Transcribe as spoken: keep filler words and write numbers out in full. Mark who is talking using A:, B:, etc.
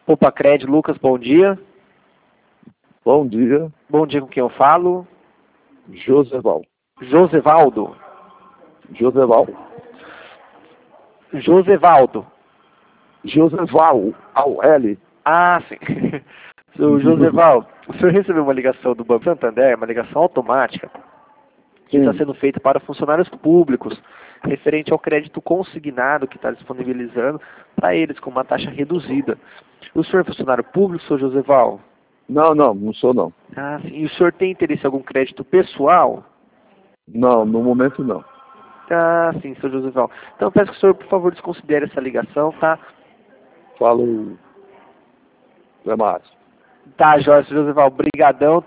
A: Opa, Cred, Lucas, bom dia.
B: Bom dia.
A: Bom dia, com quem eu falo?
B: Joseval.
A: Josevaldo.
B: Joseval.
A: Josevaldo.
B: Joseval, ao L.
A: Ah, sim. O Joseval, o senhor recebeu uma ligação do Banco Santander, uma ligação automática, que
B: Sim.
A: está sendo feita para funcionários públicos, referente ao crédito consignado que está disponibilizando para eles com uma taxa reduzida. O senhor é funcionário público, senhor Joseval?
B: Não, não, não sou não.
A: Ah, sim. E o senhor tem interesse em algum crédito pessoal?
B: Não, no momento não.
A: Ah, sim, senhor Joseval. Então peço que o senhor, por favor, desconsidere essa ligação, tá?
B: Falo. Até mais.
A: Tá, Jorge, senhor Joseval, brigadão.